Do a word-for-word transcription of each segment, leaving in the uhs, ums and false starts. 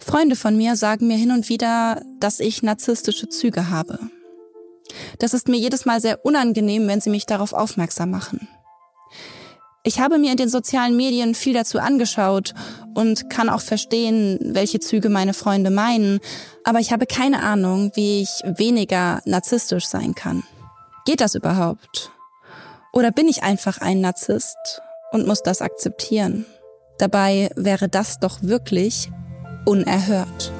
Freunde von mir sagen mir hin und wieder, dass ich narzisstische Züge habe. Das ist mir jedes Mal sehr unangenehm, wenn sie mich darauf aufmerksam machen. Ich habe mir in den sozialen Medien viel dazu angeschaut und kann auch verstehen, welche Züge meine Freunde meinen, aber ich habe keine Ahnung, wie ich weniger narzisstisch sein kann. Geht das überhaupt? Oder bin ich einfach ein Narzisst und muss das akzeptieren? Dabei wäre das doch wirklich unerhört.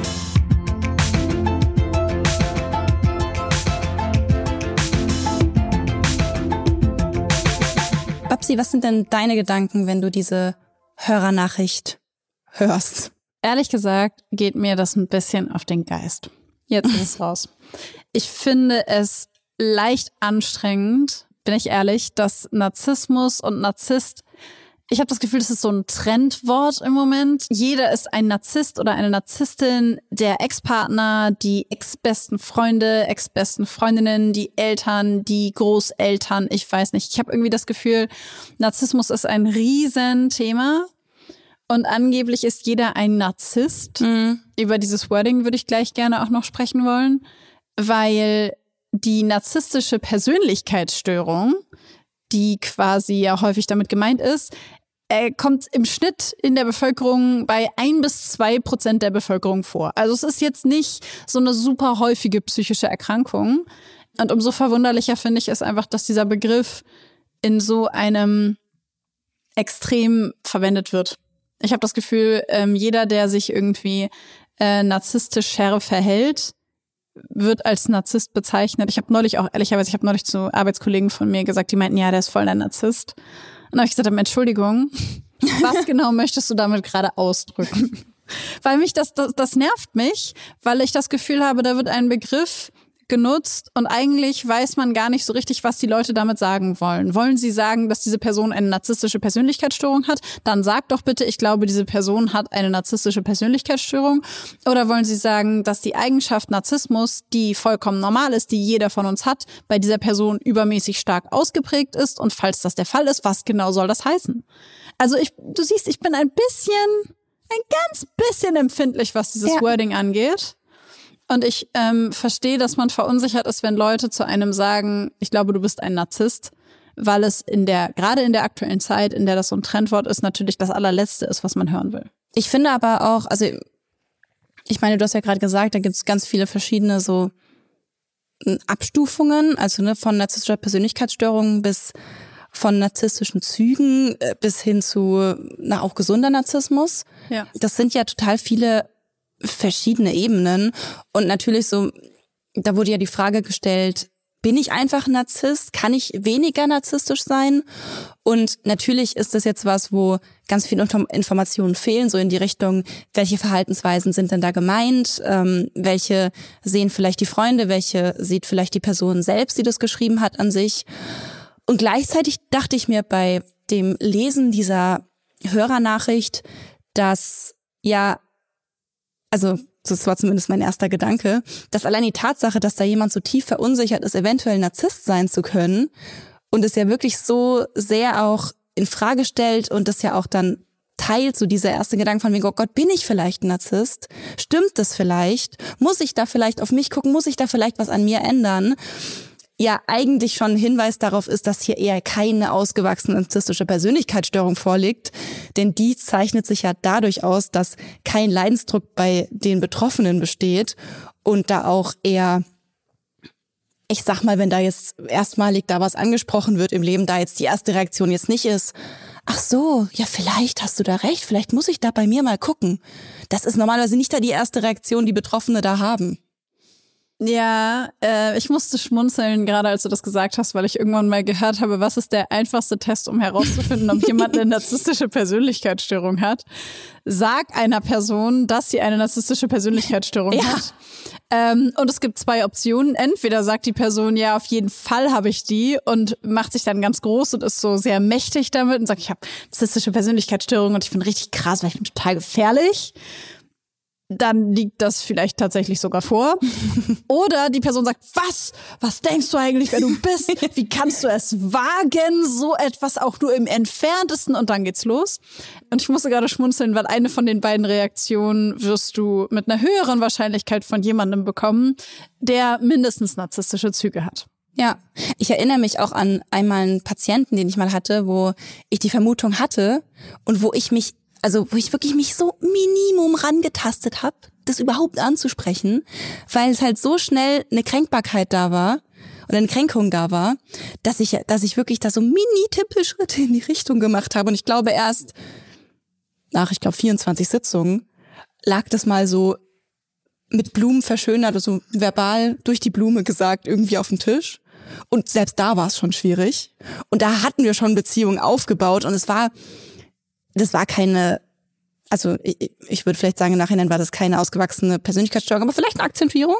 Babsi, was sind denn deine Gedanken, wenn du diese Hörernachricht hörst? Ehrlich gesagt geht mir das ein bisschen auf den Geist. Jetzt ist es raus. Ich finde es leicht anstrengend, bin ich ehrlich, dass Narzissmus und Narzisst, ich habe das Gefühl, das ist so ein Trendwort im Moment. Jeder ist ein Narzisst oder eine Narzisstin, der Ex-Partner, die ex-besten Freunde, ex-besten Freundinnen, die Eltern, die Großeltern, ich weiß nicht. Ich habe irgendwie das Gefühl, Narzissmus ist ein Riesenthema und angeblich ist jeder ein Narzisst. Mhm. Über dieses Wording würde ich gleich gerne auch noch sprechen wollen, weil die narzisstische Persönlichkeitsstörung, die quasi ja häufig damit gemeint ist, er kommt im Schnitt in der Bevölkerung bei ein bis zwei Prozent der Bevölkerung vor. Also es ist jetzt nicht so eine super häufige psychische Erkrankung. Und umso verwunderlicher finde ich es einfach, dass dieser Begriff in so einem Extrem verwendet wird. Ich habe das Gefühl, jeder, der sich irgendwie äh, narzisstisch schärf verhält, wird als Narzisst bezeichnet. Ich habe neulich auch, ehrlicherweise, ich habe neulich zu Arbeitskollegen von mir gesagt, die meinten, ja, der ist voll ein Narzisst. Und dann habe ich gesagt, Entschuldigung, was genau möchtest du damit gerade ausdrücken? Weil mich das, das, das nervt mich, weil ich das Gefühl habe, da wird ein Begriff genutzt und eigentlich weiß man gar nicht so richtig, was die Leute damit sagen wollen. Wollen sie sagen, dass diese Person eine narzisstische Persönlichkeitsstörung hat? Dann sagt doch bitte, ich glaube, diese Person hat eine narzisstische Persönlichkeitsstörung. Oder wollen sie sagen, dass die Eigenschaft Narzissmus, die vollkommen normal ist, die jeder von uns hat, bei dieser Person übermäßig stark ausgeprägt ist? Und falls das der Fall ist, was genau soll das heißen? Also ich, du siehst, ich bin ein bisschen, ein ganz bisschen empfindlich, was dieses ja. Wording angeht. Und ich ähm, verstehe, dass man verunsichert ist, wenn Leute zu einem sagen, ich glaube, du bist ein Narzisst, weil es in der, gerade in der aktuellen Zeit, in der das so ein Trendwort ist, natürlich das allerletzte ist, was man hören will. Ich finde aber auch, also ich meine, du hast ja gerade gesagt, da gibt es ganz viele verschiedene so Abstufungen, also ne, von narzisstischer Persönlichkeitsstörung bis von narzisstischen Zügen bis hin zu na auch gesunder Narzissmus. Ja. Das sind ja total viele verschiedene Ebenen. Und natürlich so, da wurde ja die Frage gestellt, bin ich einfach Narzisst? Kann ich weniger narzisstisch sein? Und natürlich ist das jetzt was, wo ganz viele Informationen fehlen, so in die Richtung, welche Verhaltensweisen sind denn da gemeint? Ähm, welche sehen vielleicht die Freunde? Welche sieht vielleicht die Person selbst, die das geschrieben hat an sich? Und gleichzeitig dachte ich mir bei dem Lesen dieser Hörernachricht, dass ja, also das war zumindest mein erster Gedanke, dass allein die Tatsache, dass da jemand so tief verunsichert ist, eventuell Narzisst sein zu können und es ja wirklich so sehr auch in Frage stellt und das ja auch dann teilt, so dieser erste Gedanke von wegen, oh Gott, bin ich vielleicht ein Narzisst? Stimmt das vielleicht? Muss ich da vielleicht auf mich gucken? Muss ich da vielleicht was an mir ändern? Ja, eigentlich schon ein Hinweis darauf ist, dass hier eher keine ausgewachsene narzisstische Persönlichkeitsstörung vorliegt. Denn die zeichnet sich ja dadurch aus, dass kein Leidensdruck bei den Betroffenen besteht und da auch eher, ich sag mal, wenn da jetzt erstmalig da was angesprochen wird im Leben, da jetzt die erste Reaktion jetzt nicht ist, ach so, ja, vielleicht hast du da recht, vielleicht muss ich da bei mir mal gucken. Das ist normalerweise nicht da die erste Reaktion, die Betroffene da haben. Ja, äh, ich musste schmunzeln, gerade als du das gesagt hast, weil ich irgendwann mal gehört habe, was ist der einfachste Test, um herauszufinden, ob jemand eine narzisstische Persönlichkeitsstörung hat. Sag einer Person, dass sie eine narzisstische Persönlichkeitsstörung ja. hat. Ähm, und es gibt zwei Optionen. Entweder sagt die Person, ja, auf jeden Fall habe ich die und macht sich dann ganz groß und ist so sehr mächtig damit und sagt, ich habe narzisstische Persönlichkeitsstörung und ich bin richtig krass, weil ich bin total gefährlich. dann liegt das vielleicht tatsächlich sogar vor. Oder die Person sagt, was? Was denkst du eigentlich, wer du bist? Wie kannst du es wagen, so etwas auch nur im Entferntesten? Und dann geht's los. Und ich musste gerade schmunzeln, weil eine von den beiden Reaktionen wirst du mit einer höheren Wahrscheinlichkeit von jemandem bekommen, der mindestens narzisstische Züge hat. Ja, ich erinnere mich auch an einmal einen Patienten, den ich mal hatte, wo ich die Vermutung hatte und wo ich mich Also wo ich wirklich mich so Minimum rangetastet habe, das überhaupt anzusprechen, weil es halt so schnell eine Kränkbarkeit da war oder eine Kränkung da war, dass ich dass ich wirklich da so Mini-Tippelschritte in die Richtung gemacht habe. Und ich glaube erst nach, ich glaube vierundzwanzig Sitzungen, lag das mal so mit Blumen verschönert, also verbal durch die Blume gesagt, irgendwie auf dem Tisch. Und selbst da war es schon schwierig. Und da hatten wir schon Beziehungen aufgebaut und es war Das war keine, also ich, ich würde vielleicht sagen, im Nachhinein war das keine ausgewachsene Persönlichkeitsstörung, aber vielleicht eine Akzentuierung.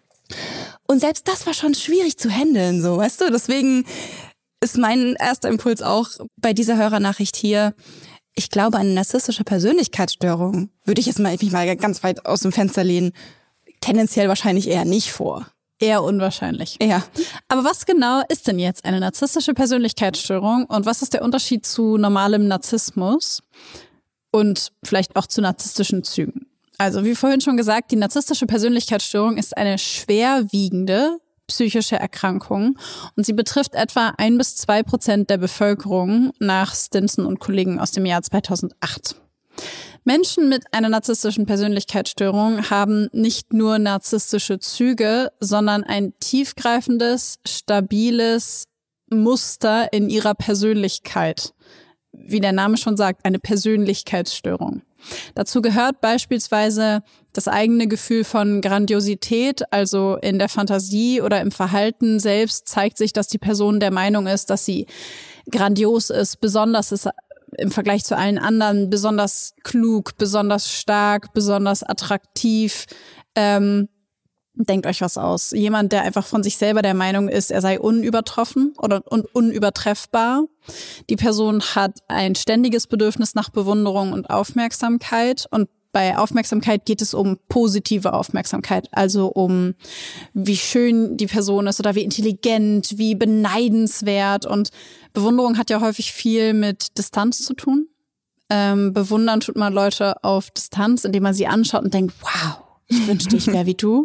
Und selbst das war schon schwierig zu handeln, so, weißt du? Deswegen ist mein erster Impuls auch bei dieser Hörernachricht hier, ich glaube, eine narzisstische Persönlichkeitsstörung, würde ich jetzt mal, mich mal ganz weit aus dem Fenster lehnen, tendenziell wahrscheinlich eher nicht vor. Eher unwahrscheinlich. Ja. Aber was genau ist denn jetzt eine narzisstische Persönlichkeitsstörung und was ist der Unterschied zu normalem Narzissmus und vielleicht auch zu narzisstischen Zügen? Also wie vorhin schon gesagt, die narzisstische Persönlichkeitsstörung ist eine schwerwiegende psychische Erkrankung und sie betrifft etwa ein bis zwei Prozent der Bevölkerung nach Stinson und Kollegen aus dem Jahr zweitausendacht. Menschen mit einer narzisstischen Persönlichkeitsstörung haben nicht nur narzisstische Züge, sondern ein tiefgreifendes, stabiles Muster in ihrer Persönlichkeit. Wie der Name schon sagt, eine Persönlichkeitsstörung. Dazu gehört beispielsweise das eigene Gefühl von Grandiosität, also in der Fantasie oder im Verhalten selbst zeigt sich, dass die Person der Meinung ist, dass sie grandios ist, besonders ist im Vergleich zu allen anderen, besonders klug, besonders stark, besonders attraktiv. Ähm, denkt euch was aus. Jemand, der einfach von sich selber der Meinung ist, er sei unübertroffen oder un- unübertreffbar. Die Person hat ein ständiges Bedürfnis nach Bewunderung und Aufmerksamkeit. Und bei Aufmerksamkeit geht es um positive Aufmerksamkeit, also um wie schön die Person ist oder wie intelligent, wie beneidenswert. Und Bewunderung hat ja häufig viel mit Distanz zu tun. Ähm, bewundern tut man Leute auf Distanz, indem man sie anschaut und denkt, wow, ich wünschte, ich wäre wie du.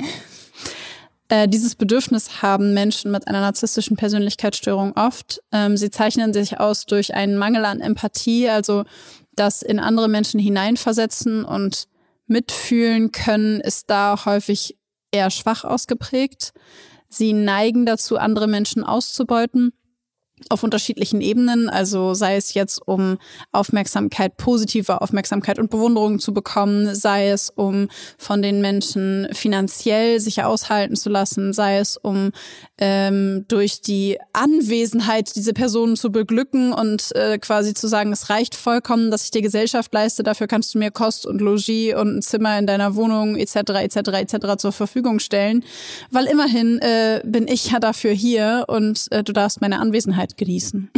Äh, dieses Bedürfnis haben Menschen mit einer narzisstischen Persönlichkeitsstörung oft. Ähm, sie zeichnen sich aus durch einen Mangel an Empathie, also das in andere Menschen hineinversetzen und mitfühlen können, ist da häufig eher schwach ausgeprägt. Sie neigen dazu, andere Menschen auszubeuten. Auf unterschiedlichen Ebenen, also sei es jetzt um Aufmerksamkeit, positive Aufmerksamkeit und Bewunderung zu bekommen, sei es um von den Menschen finanziell sich aushalten zu lassen, sei es um ähm, durch die Anwesenheit diese Personen zu beglücken und äh, quasi zu sagen, es reicht vollkommen, dass ich dir Gesellschaft leiste, dafür kannst du mir Kost und Logis und ein Zimmer in deiner Wohnung et cetera et cetera et cetera zur Verfügung stellen, weil immerhin äh, bin ich ja dafür hier und äh, du darfst meine Anwesenheit genießen.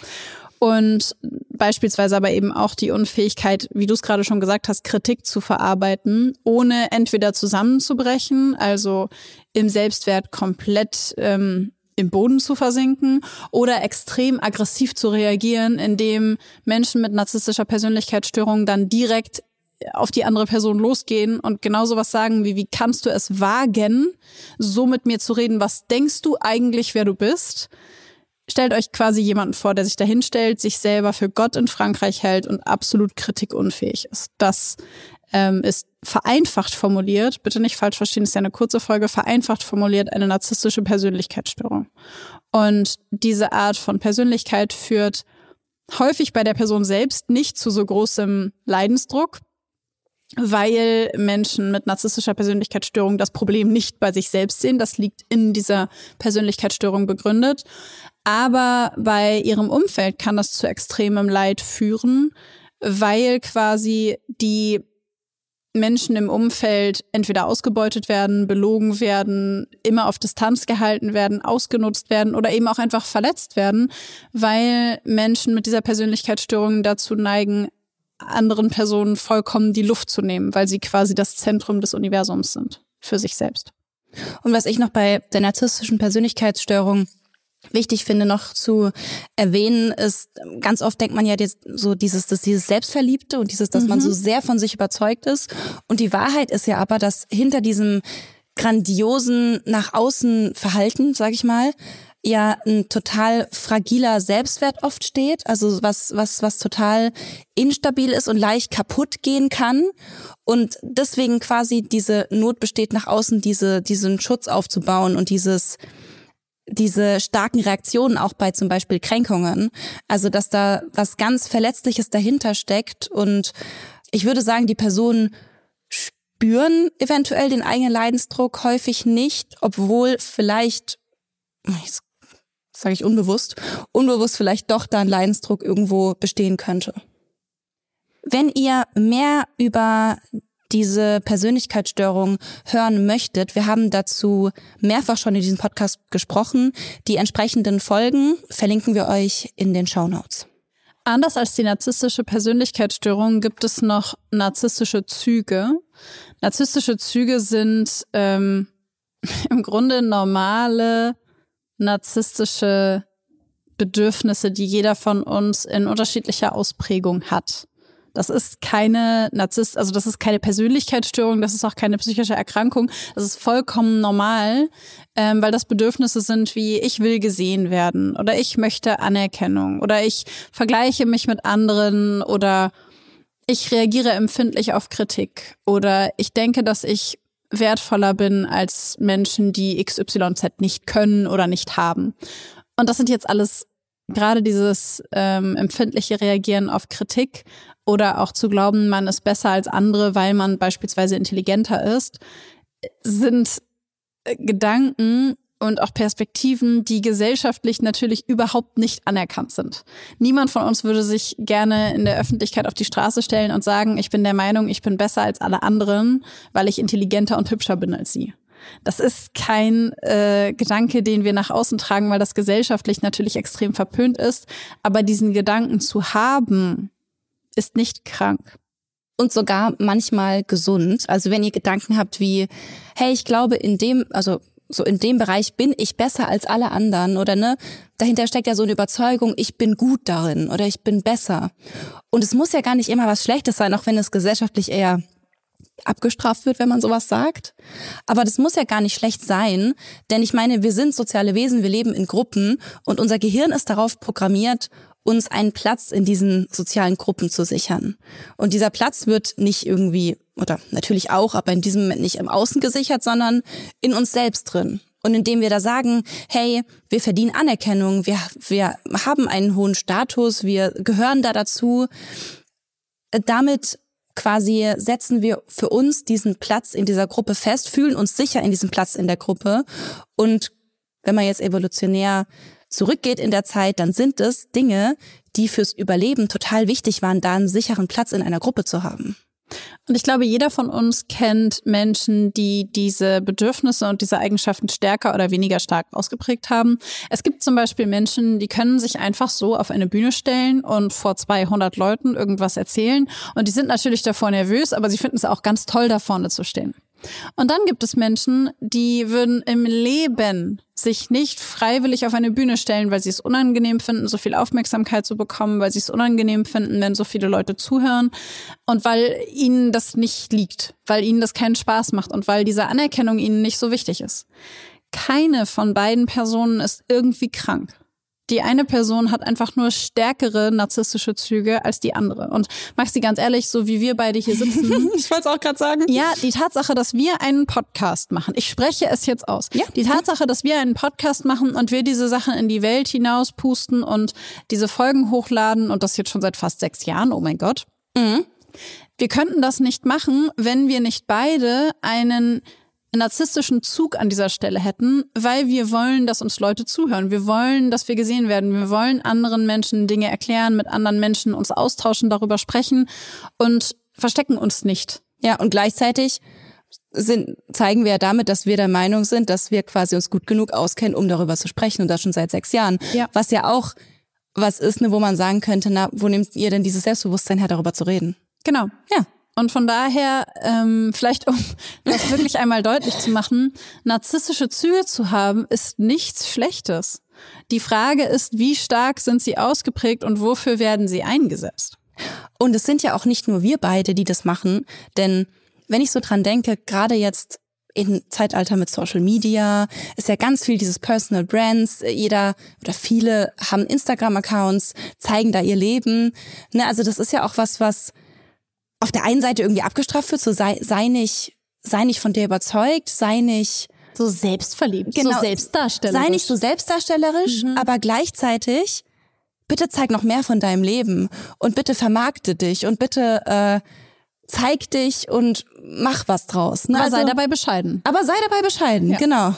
Und beispielsweise aber eben auch die Unfähigkeit, wie du es gerade schon gesagt hast, Kritik zu verarbeiten, ohne entweder zusammenzubrechen, also im Selbstwert komplett ähm, im Boden zu versinken oder extrem aggressiv zu reagieren, indem Menschen mit narzisstischer Persönlichkeitsstörung dann direkt auf die andere Person losgehen und genau sowas sagen wie, wie kannst du es wagen, so mit mir zu reden, was denkst du eigentlich, wer du bist? Stellt euch quasi jemanden vor, der sich dahin stellt, sich selber für Gott in Frankreich hält und absolut kritikunfähig ist. Das ähm, ist vereinfacht formuliert, bitte nicht falsch verstehen, ist ja eine kurze Folge, vereinfacht formuliert eine narzisstische Persönlichkeitsstörung. Und diese Art von Persönlichkeit führt häufig bei der Person selbst nicht zu so großem Leidensdruck, weil Menschen mit narzisstischer Persönlichkeitsstörung das Problem nicht bei sich selbst sehen. Das liegt in dieser Persönlichkeitsstörung begründet. Aber bei ihrem Umfeld kann das zu extremem Leid führen, weil quasi die Menschen im Umfeld entweder ausgebeutet werden, belogen werden, immer auf Distanz gehalten werden, ausgenutzt werden oder eben auch einfach verletzt werden, weil Menschen mit dieser Persönlichkeitsstörung dazu neigen, anderen Personen vollkommen die Luft zu nehmen, weil sie quasi das Zentrum des Universums sind für sich selbst. Und was ich noch bei der narzisstischen Persönlichkeitsstörung wichtig finde noch zu erwähnen, ist, ganz oft denkt man ja so dieses, dass dieses Selbstverliebte und dieses, dass mhm. man so sehr von sich überzeugt ist. Und die Wahrheit ist ja aber, dass hinter diesem grandiosen nach außen Verhalten, sag ich mal, ja ein total fragiler Selbstwert oft steht, also was was was total instabil ist und leicht kaputt gehen kann und deswegen quasi diese Not besteht, nach außen diese diesen Schutz aufzubauen und dieses diese starken Reaktionen auch bei zum Beispiel Kränkungen, also dass da was ganz Verletzliches dahinter steckt und ich würde sagen, die Personen spüren eventuell den eigenen Leidensdruck häufig nicht, obwohl vielleicht, jetzt sage ich unbewusst, unbewusst vielleicht doch da ein Leidensdruck irgendwo bestehen könnte. Wenn ihr mehr über diese Persönlichkeitsstörung hören möchtet, wir haben dazu mehrfach schon in diesem Podcast gesprochen. Die entsprechenden Folgen verlinken wir euch in den Shownotes. Anders als die narzisstische Persönlichkeitsstörung gibt es noch narzisstische Züge. Narzisstische Züge sind ähm, im Grunde normale narzisstische Bedürfnisse, die jeder von uns in unterschiedlicher Ausprägung hat. Das ist keine Narzisst, also das ist keine Persönlichkeitsstörung, das ist auch keine psychische Erkrankung. Das ist vollkommen normal, ähm, weil das Bedürfnisse sind wie ich will gesehen werden oder ich möchte Anerkennung oder ich vergleiche mich mit anderen oder ich reagiere empfindlich auf Kritik oder ich denke, dass ich wertvoller bin als Menschen, die X Y Z nicht können oder nicht haben. Und das sind jetzt alles gerade dieses ähm, empfindliche Reagieren auf Kritik oder auch zu glauben, man ist besser als andere, weil man beispielsweise intelligenter ist, sind Gedanken und auch Perspektiven, die gesellschaftlich natürlich überhaupt nicht anerkannt sind. Niemand von uns würde sich gerne in der Öffentlichkeit auf die Straße stellen und sagen, ich bin der Meinung, ich bin besser als alle anderen, weil ich intelligenter und hübscher bin als sie. Das ist kein äh, Gedanke, den wir nach außen tragen, weil das gesellschaftlich natürlich extrem verpönt ist. Aber diesen Gedanken zu haben, ist nicht krank. Und sogar manchmal gesund. Also wenn ihr Gedanken habt wie, hey, ich glaube in dem, also so in dem Bereich bin ich besser als alle anderen oder ne, dahinter steckt ja so eine Überzeugung, ich bin gut darin oder ich bin besser. Und es muss ja gar nicht immer was Schlechtes sein, auch wenn es gesellschaftlich eher abgestraft wird, wenn man sowas sagt. Aber das muss ja gar nicht schlecht sein, denn ich meine, wir sind soziale Wesen, wir leben in Gruppen und unser Gehirn ist darauf programmiert, uns einen Platz in diesen sozialen Gruppen zu sichern. Und dieser Platz wird nicht irgendwie, oder natürlich auch, aber in diesem Moment nicht im Außen gesichert, sondern in uns selbst drin. Und indem wir da sagen, hey, wir verdienen Anerkennung, wir, wir haben einen hohen Status, wir gehören da dazu, damit quasi setzen wir für uns diesen Platz in dieser Gruppe fest, fühlen uns sicher in diesem Platz in der Gruppe. Und wenn man jetzt evolutionär zurückgeht in der Zeit, dann sind es Dinge, die fürs Überleben total wichtig waren, da einen sicheren Platz in einer Gruppe zu haben. Und ich glaube, jeder von uns kennt Menschen, die diese Bedürfnisse und diese Eigenschaften stärker oder weniger stark ausgeprägt haben. Es gibt zum Beispiel Menschen, die können sich einfach so auf eine Bühne stellen und vor zweihundert Leuten irgendwas erzählen. Und die sind natürlich davor nervös, aber sie finden es auch ganz toll, da vorne zu stehen. Und dann gibt es Menschen, die würden im Leben sich nicht freiwillig auf eine Bühne stellen, weil sie es unangenehm finden, so viel Aufmerksamkeit zu bekommen, weil sie es unangenehm finden, wenn so viele Leute zuhören und weil ihnen das nicht liegt, weil ihnen das keinen Spaß macht und weil diese Anerkennung ihnen nicht so wichtig ist. Keine von beiden Personen ist irgendwie krank. Die eine Person hat einfach nur stärkere narzisstische Züge als die andere. Und Maxi, ganz ehrlich, so wie wir beide hier sitzen. Ich wollte es auch gerade sagen. Ja, die Tatsache, dass wir einen Podcast machen. Ich spreche es jetzt aus. Ja. Die Tatsache, dass wir einen Podcast machen und wir diese Sachen in die Welt hinaus pusten und diese Folgen hochladen und das jetzt schon seit fast sechs Jahren. Oh mein Gott. Mhm. Wir könnten das nicht machen, wenn wir nicht beide einen narzisstischen Zug an dieser Stelle hätten, weil wir wollen, dass uns Leute zuhören. Wir wollen, dass wir gesehen werden. Wir wollen anderen Menschen Dinge erklären, mit anderen Menschen uns austauschen, darüber sprechen und verstecken uns nicht. Ja, und gleichzeitig sind, zeigen wir ja damit, dass wir der Meinung sind, dass wir quasi uns gut genug auskennen, um darüber zu sprechen und das schon seit sechs Jahren. Ja. Was ja auch was ist, ne, wo man sagen könnte, na, wo nehmt ihr denn dieses Selbstbewusstsein her, darüber zu reden? Genau. Ja. Und von daher, ähm, vielleicht um das wirklich einmal deutlich zu machen, narzisstische Züge zu haben, ist nichts Schlechtes. Die Frage ist, wie stark sind sie ausgeprägt und wofür werden sie eingesetzt? Und es sind ja auch nicht nur wir beide, die das machen, denn wenn ich so dran denke, gerade jetzt im Zeitalter mit Social Media ist ja ganz viel dieses Personal Brands. Jeder oder viele haben Instagram-Accounts, zeigen da ihr Leben. Ne, also das ist ja auch was, was auf der einen Seite irgendwie abgestraft wird, so sei, sei nicht, sei nicht von dir überzeugt, sei nicht so selbstverliebt, genau, so selbstdarstellerisch. Sei nicht so selbstdarstellerisch, mhm. aber gleichzeitig bitte zeig noch mehr von deinem Leben und bitte vermarkte dich und bitte äh, zeig dich und mach was draus. Ne? Aber also, sei dabei bescheiden. Aber sei dabei bescheiden, ja. Genau.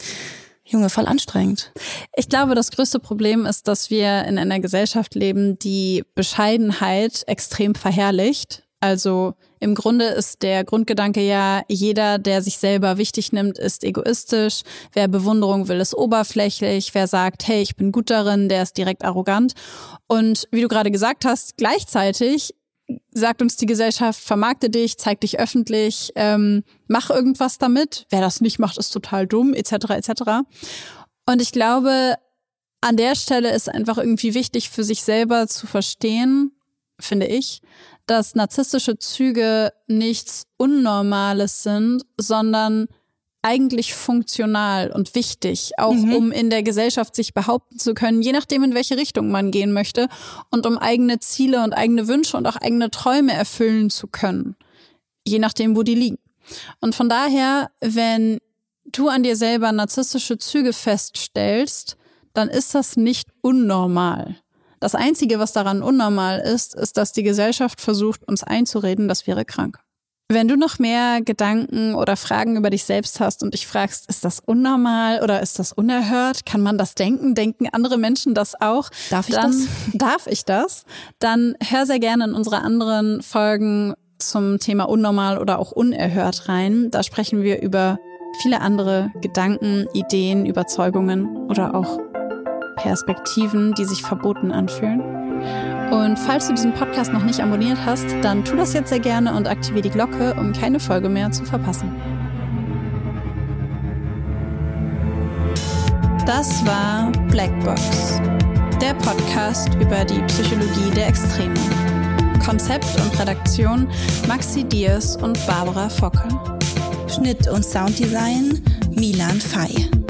Junge, voll anstrengend. Ich glaube, das größte Problem ist, dass wir in einer Gesellschaft leben, die Bescheidenheit extrem verherrlicht. Also im Grunde ist der Grundgedanke ja, jeder, der sich selber wichtig nimmt, ist egoistisch. Wer Bewunderung will, ist oberflächlich. Wer sagt, hey, ich bin gut darin, der ist direkt arrogant. Und wie du gerade gesagt hast, gleichzeitig sagt uns die Gesellschaft, vermarkte dich, zeig dich öffentlich, ähm, mach irgendwas damit. Wer das nicht macht, ist total dumm, et cetera et cetera. Und ich glaube, an der Stelle ist einfach irgendwie wichtig für sich selber zu verstehen, finde ich, dass narzisstische Züge nichts Unnormales sind, sondern eigentlich funktional und wichtig, auch mhm. um in der Gesellschaft sich behaupten zu können, je nachdem, in welche Richtung man gehen möchte und um eigene Ziele und eigene Wünsche und auch eigene Träume erfüllen zu können, je nachdem, wo die liegen. Und von daher, wenn du an dir selber narzisstische Züge feststellst, dann ist das nicht unnormal. Das Einzige, was daran unnormal ist, ist, dass die Gesellschaft versucht, uns einzureden, das wäre krank. Wenn du noch mehr Gedanken oder Fragen über dich selbst hast und dich fragst, ist das unnormal oder ist das unerhört? Kann man das denken? Denken andere Menschen das auch? Darf ich dann, das? Darf ich das? Dann hör sehr gerne in unsere anderen Folgen zum Thema unnormal oder auch unerhört rein. Da sprechen wir über viele andere Gedanken, Ideen, Überzeugungen oder auch Perspektiven, die sich verboten anfühlen. Und falls du diesen Podcast noch nicht abonniert hast, dann tu das jetzt sehr gerne und aktiviere die Glocke, um keine Folge mehr zu verpassen. Das war Blackbox, der Podcast über die Psychologie der Extreme. Konzept und Redaktion Maxi Diers und Barbara Focke. Schnitt und Sounddesign Milan Fey.